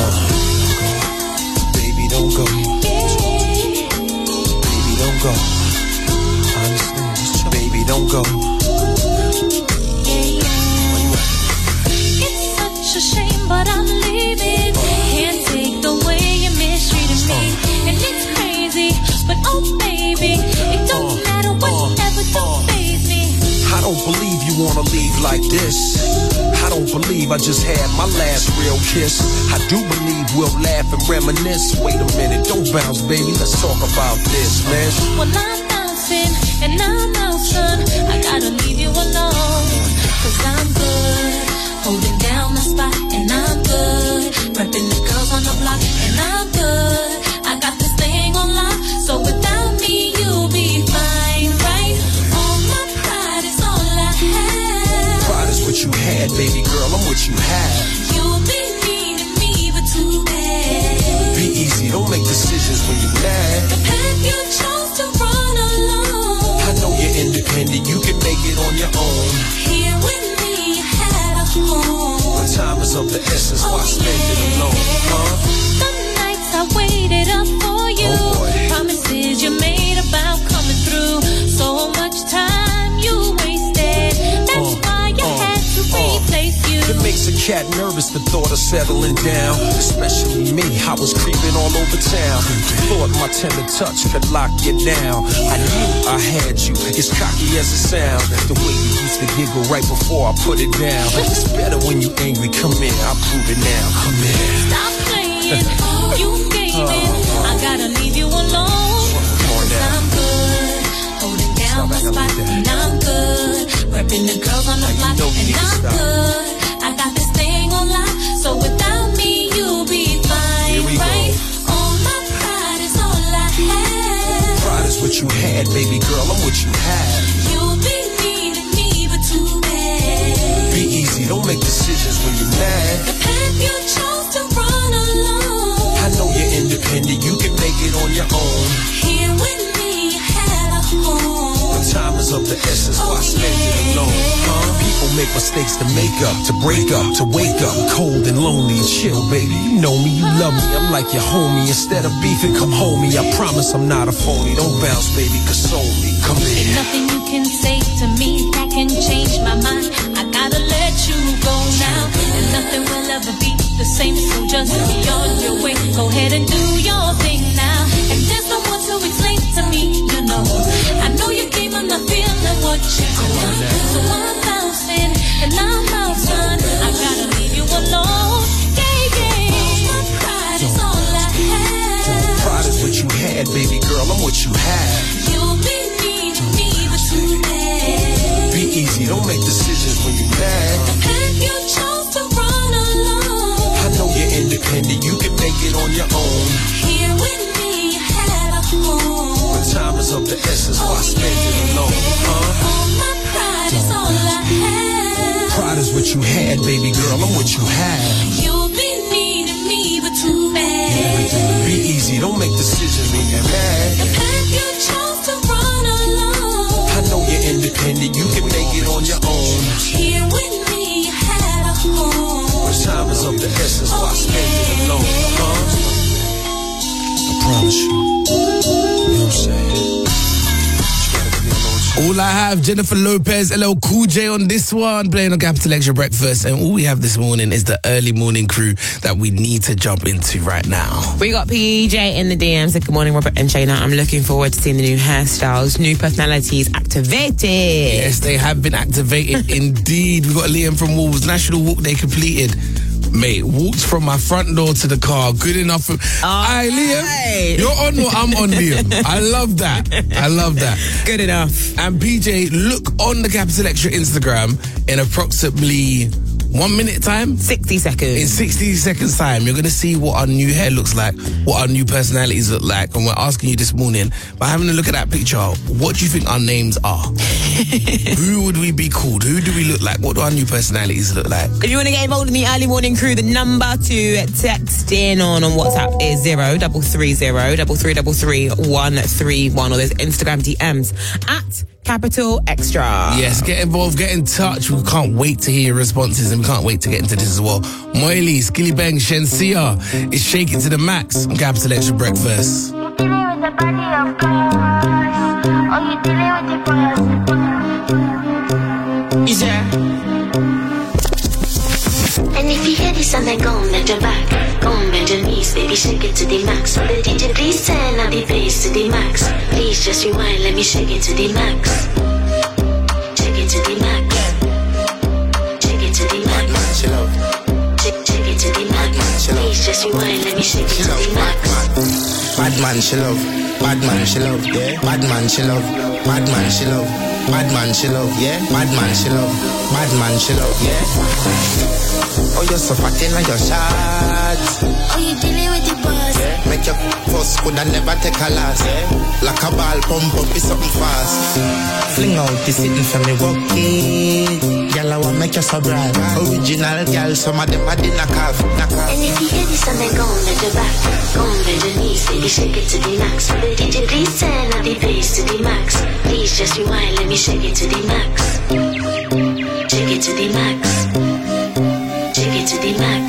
Baby, don't go. Baby, don't go. Honestly, just chill. Baby, don't go. It's such a shame, but I'm leaving. Can't take the way you mistreated me. Oh, baby, it don't matter whatever, don't faze me. I don't believe you wanna leave like this. I don't believe I just had my last real kiss. I do believe we'll laugh and reminisce. Wait a minute, don't bounce, baby, let's talk about this, man. Well, I'm bouncing and I'm out, son. I gotta leave you alone, 'cause I'm good, holding down the spot, and I'm good, repping the girls on the block, and I'm good. I got this thing on lock, so without me you'll be fine, right? All my pride is all I have. Pride is what you had, baby girl, I'm what you have. You'll be needing me, but too bad. Be easy, don't make decisions when you're mad. The path you chose to run alone. I know you're independent, you can make it on your own. Here with me, you had a home. When time is of the essence, why spend it alone, huh? The nights I waited up for you, promises you made about coming through. So much time you wasted, that's why you had to replace you. It makes a cat nervous, the thought of settling down. Especially me, I was creeping all over town. Thought my tender touch could lock you down. I knew I had you, as cocky as it sounds. The way you used to giggle right before I put it down. It's better when you angry, come in, I'll prove it now. Come in. Stop playing, you gaming. I gotta leave you alone, 'cause I'm good, holding down my spot, and I'm good, repping the girls on the block, and I'm good. I got this thing on lock, so without me you'll be fine, right? All my pride is all I have. Pride is what you had, baby girl, I'm what you have. You'll be needing me, but too bad. Be easy, don't make decisions when you're mad. The path you chose to run alone. I know you're independent, you can make it on your own. Here with me, you had a home. When time is of the essence, why spend it alone, huh? People make mistakes to make up, to break up, to wake up cold and lonely and chill, baby. You know me, you love me, I'm like your homie. Instead of beefing, come home me. I promise I'm not a phony. Don't bounce, baby, console me. Come in. There's nothing you can say to me that can change my mind. I gotta let you go now, and nothing will ever be the same. So just be on your way. Go ahead and do your thing now. And there's no one to explain to me, you know. I know you came, I'm not feeling what you do. So I'm bouncing and I'm out, son. I gotta leave you alone. Yeah, yeah. My pride is all I have. Pride is what you had, baby girl, I'm what you have. You'll be needing me, but too bad. Be easy, don't make decisions when you're mad. The path you chose to run alone. I know you're independent, you can make it on your own. Here with me, you had a home. When time is of the essence, why spend it alone, huh? All my pride is all I have. Pride is what you had, baby girl, I'm what you have. You'll be needing me, but too bad. Be easy, don't make decisions when you're mad. The path you chose to run alone. I know you're independent, you can make it on your own. Here with me, you had a home. When time is of the essence, why spend it alone, huh? I promise you. You know what I'm saying? All I have, Jennifer Lopez, LL Cool J on this one, playing on Capital Extra Breakfast. And all we have this morning is the early morning crew that we need to jump into right now. We got PJ in the DMs. Good morning, Robert and Shayna. I'm looking forward to seeing the new hairstyles, new personalities activated. Yes, they have been activated indeed. We got Liam from Wolves. National Walk Day completed. Mate, walked from my front door to the car. Good enough for... Aye, Liam, you're on or I'm on, Liam. I love that. I love that. Good enough. And PJ, look on the Capital Extra Instagram in approximately 1 minute time? 60 seconds. In 60 seconds time, you're going to see what our new hair looks like, what our new personalities look like. And we're asking you this morning, by having a look at that picture, what do you think our names are? Who would we be called? Who do we look like? What do our new personalities look like? If you want to get involved in the early morning crew, the number to text in on WhatsApp is 0330 3333 131, or there's Instagram DMs at Capital Extra. Yes, get involved, get in touch. We can't wait to hear your responses, and we can't wait to get into this as well. Moily, Skilly Bang, Shensia is shaking to the max on Capital Extra Breakfast. And if you hear this and then go and bend your back, go and bend your knees, baby, shake it to the max. The DJ please turn up the bass to the max. Please just rewind, let me shake it to the max. Shake it to the max. Shake it to the max. Shake it to the max. Please just rewind, let me shake it to the max. Bad man she love, bad man she love, yeah. Bad man she love, bad man she love, bad man she love, yeah. Bad man she love, bad man she love, yeah. Oh, you're so fat in your shots. Oh, you dealing with the boss. Yeah. Make your first could I never take a last. Yeah. Like a ball pump up is something fast. Fling out the sitting for me walking. Girl, I want make you so bright. Original girl, some of them I did knock off. And if you hear this and then go on bend your back, go on bend your knees, baby, shake it to the max. The DJ please turn up the bass to the max. Please just rewind, let me shake it to the max. Shake it to the max. Shake it to the max.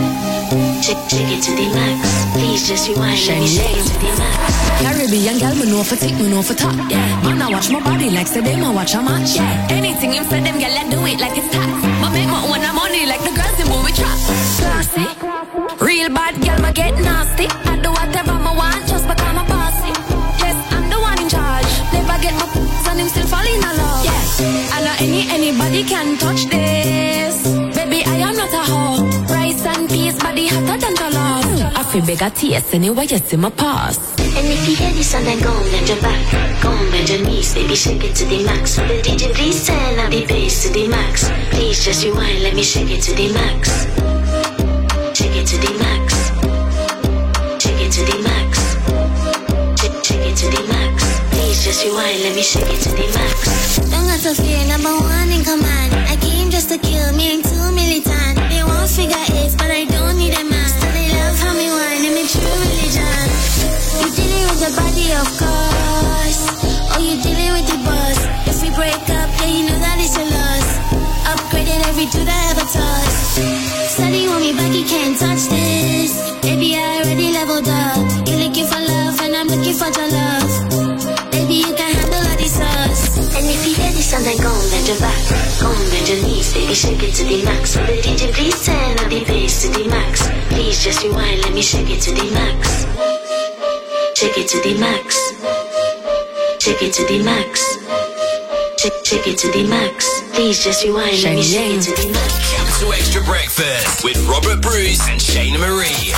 Shake it to the max. Please just rewind, let me shake it to the max. Caribbean girl, me know for tick, me know for top. Yeah, man, I watch my body like say them, I watch a match. Yeah, anything you say them, girl, I do it like it's tax. But make my own money like the girls in movie trap. Classy, real bad girl, me get nasty. I do whatever I want, just because I'm bossy. Yes, I'm the one in charge. Never get my and him still fall in love. Yeah, I know anybody can touch this. Baby, I am not a hoe. Rice and peas, body hotter than the love. I feel bigger taste anyway, you see my pass. And if you hear this and then go on bend your back, go on bend your knees, baby, shake it to the max. The DJ please turn up the bass to the max. Please just rewind, let me shake it to the max. Shake it to the max. Shake it to the max. Shake it to the max. Please just rewind, let me shake it to the max. Don't got to fear, number one in command. I came just to kill me, ain't too militant. They won't figure eight, but I don't need a man. So they love how me whine, and me true religion. You dealing with the body, of course. Oh, you dealing with the boss. If we break up, yeah, you know that it's a loss. Upgraded every dude I ever touched. Study want me back, you can't touch this. Baby, I already leveled up. You're looking for love, and I'm looking for your love. Baby, you can handle all these sauce. And if you hear this and then go on bend your back, go on bend your knees, baby, shake it to the max. The DJ please turn up the bass to the max. Please just rewind, let me shake it to the max. Shake it to the max. Shake it to the max. Shake it to the max. Please just rewind, let me shake it to the max. Capital Extra Breakfast with Robert Bruce and Shayna Marie.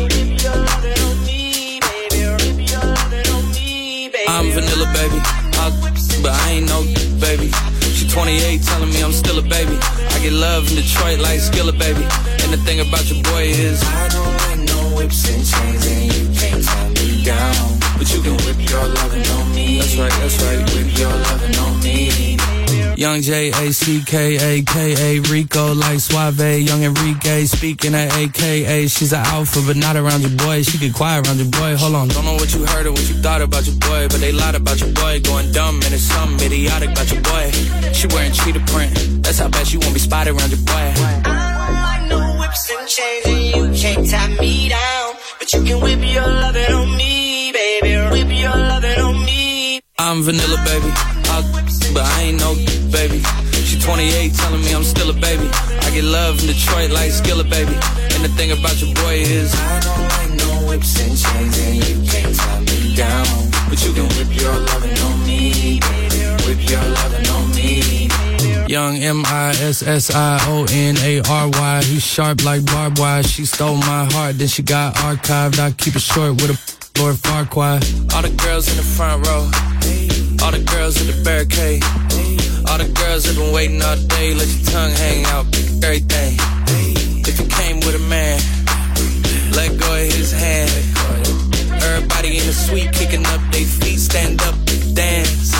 I'm vanilla, baby. But I ain't no baby. She 28, telling me I'm still a baby. I get love in Detroit like Skillet, baby. And the thing about your boy is I don't like no whips and chains, and you can't tie me down. But you can whip your lovin' on me. That's right. Whip your lovin' on me. Young J-A-C-K-A-K-A Rico like Suave, young Enrique speaking at AKA. She's an alpha but not around your boy. She get quiet around your boy. Hold on, don't know what you heard or what you thought about your boy, but they lied about your boy. Going dumb and it's something idiotic about your boy. She wearing cheetah print, that's how bad she won't be spotted around your boy. I don't like no whips and chains, and you can't tie me down. But you can whip your lovin' on me, baby. Whip your lovin' on me. I'm vanilla, baby. But I ain't no baby. She 28, telling me I'm still a baby. I get love in Detroit like Skillet, baby. And the thing about your boy is I don't like no whips and chains, and you can't tie me down. But you can whip your lovin' on me, whip your lovin' on me. Young M-I-S-S-I-O-N-A-R-Y. He's sharp like barbed wire. She stole my heart, then she got archived. I keep it short with a Lord Farquaad. All the girls in the front row, all the girls in the barricade, all the girls have been waiting all day. Let your tongue hang out, everything. If you came with a man, let go of his hand. Everybody in the suite kicking up their feet, stand up, dance.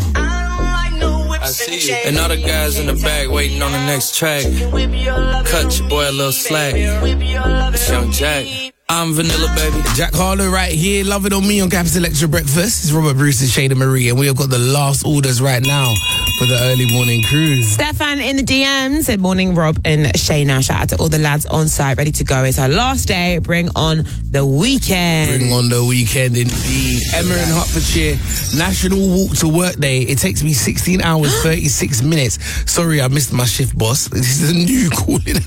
I see you. And all the guys in the back waiting on the next track. Cut your boy a little slack. It's Young Jack. I'm vanilla, baby. Jack Harlow right here. Love it on me on Capital Extra Breakfast. It's Robert Bruce and Shayna Marie, and we have got the last orders right now for the early morning cruise. Stefan in the DM said, morning, Rob and Shayna. Shout out to all the lads on site, ready to go. It's our last day. Bring on the weekend. Bring on the weekend, indeed. Emma in Hertfordshire, National Walk to Work Day. It takes me 16 hours, 36 minutes. Sorry, I missed my shift, boss. This is a new calling out.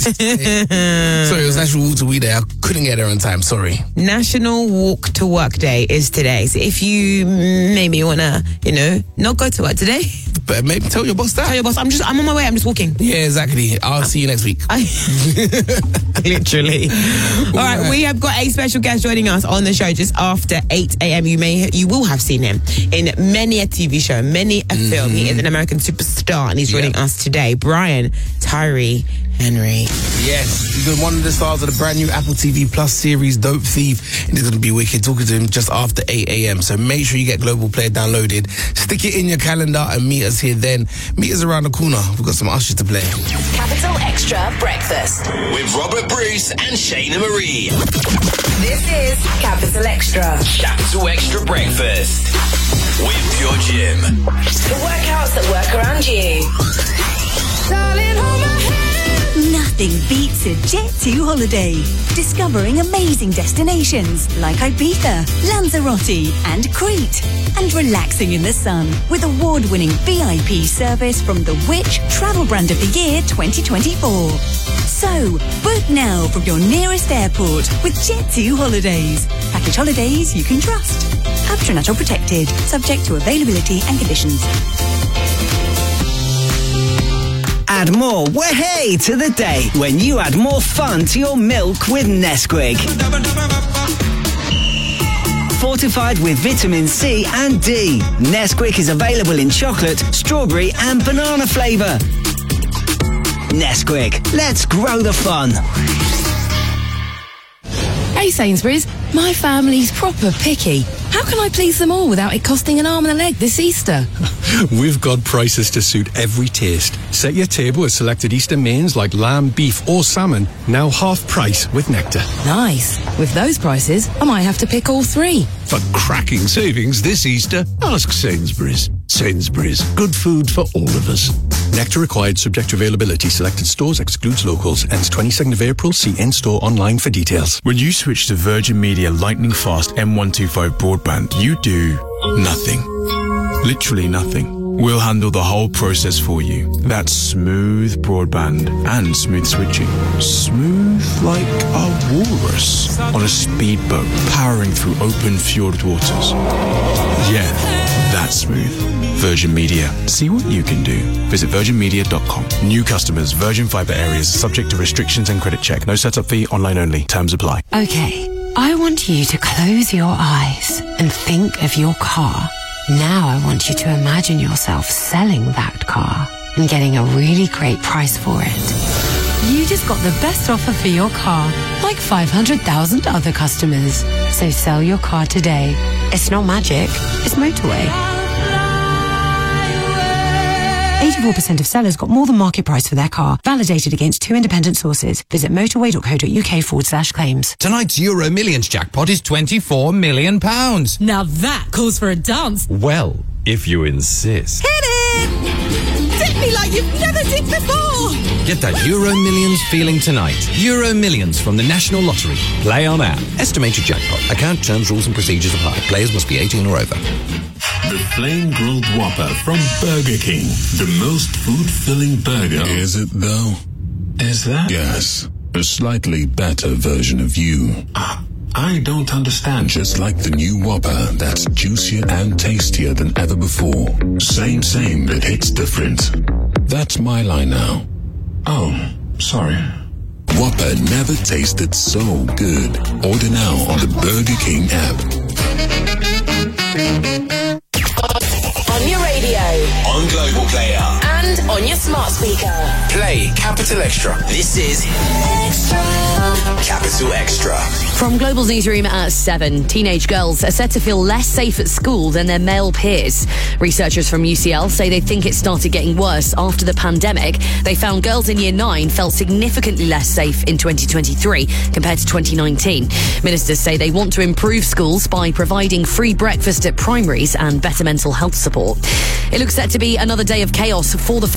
Sorry, it was National Walk to Week Day. I couldn't get there on time, sorry. National Walk to Work Day is today. So if you maybe want to, not go to work today. But maybe tell your boss that. Tell your boss, I'm on my way, I'm just walking. Yeah, exactly. I'll see you next week. Literally. All right, we have got a special guest joining us on the show just after 8 a.m. You will have seen him in many a TV show, many a film. He is an American superstar and he's joining us today. Brian Tyree Henry. Yes, he's been one of the stars of the brand new Apple TV Plus series Dope Thief, and it's going to be wicked. Talking to him just after 8 a.m. So make sure you get Global Player downloaded. Stick it in your calendar and meet us here then. Meet us around the corner. We've got some Usher to play. Capital Extra Breakfast with Robert Bruce and Shayna Marie. This is Capital Extra. Capital Extra Breakfast with Pure Gym. The workouts that work around you. Darling, hold my hand. Nothing beats a Jet2 holiday. Discovering amazing destinations like Ibiza, Lanzarote and Crete. And relaxing in the sun with award-winning VIP service from the Which Travel Brand of the Year 2024. So, book now from your nearest airport with Jet2 Holidays. Package holidays you can trust. Abtranatal protected, subject to availability and conditions. Add more way to the day when you add more fun to your milk with Nesquik. Fortified with vitamin C and D, Nesquik is available in chocolate, strawberry and banana flavour. Nesquik, let's grow the fun. Hey Sainsbury's, my family's proper picky. How can I please them all without it costing an arm and a leg this Easter? We've got prices to suit every taste. Set your table with selected Easter mains like lamb, beef or salmon, now half price with Nectar. Nice. With those prices, I might have to pick all three. For cracking savings this Easter, ask Sainsbury's. Sainsbury's, good food for all of us. Nectar required, subject to availability. Selected stores, excludes locals. Ends 22nd of April. See in-store online for details. When you switch to Virgin Media Lightning Fast M125 broadband, you do nothing. Literally nothing. We'll handle the whole process for you. That's smooth broadband and smooth switching. Smooth like a walrus on a speedboat powering through open fjord waters. Yeah, that's smooth. Virgin Media. See what you can do. Visit virginmedia.com. New customers, Virgin Fibre areas, subject to restrictions and credit check. No setup fee, online only. Terms apply. Okay, I want you to close your eyes and think of your car. Now I want you to imagine yourself selling that car and getting a really great price for it. You just got the best offer for your car, like 500,000 other customers. So sell your car today. It's not magic, it's motorway. 84% of sellers got more than market price for their car, validated against 2 independent sources. Visit motorway.co.uk/claims. Tonight's Euro Millions jackpot is £24 million. Now that calls for a dance. Well, if you insist. Hit it! Dip me like you've never dipped before! Get that Euro Millions feeling tonight. Euro Millions from the National Lottery. Play on app. Estimated jackpot. Account terms, rules and procedures apply. Players must be 18 or over. The Flame Grilled Whopper from Burger King. The most food-filling burger. Is it, though? Is that? Yes. A slightly better version of you. I don't understand. Just like the new Whopper that's juicier and tastier than ever before. Same, but hits different. That's my line now. Oh, sorry. Whopper never tasted so good. Order now on the Burger King app. On your radio. On Global Player. And on your smart speaker. Play Capital Extra. This is Capital Extra. From Global's newsroom at 7, teenage girls are said to feel less safe at school than their male peers. Researchers from UCL say they think it started getting worse after the pandemic. They found girls in Year 9 felt significantly less safe in 2023 compared to 2019. Ministers say they want to improve schools by providing free breakfast at primaries and better mental health support. It looks set to be another day of chaos for the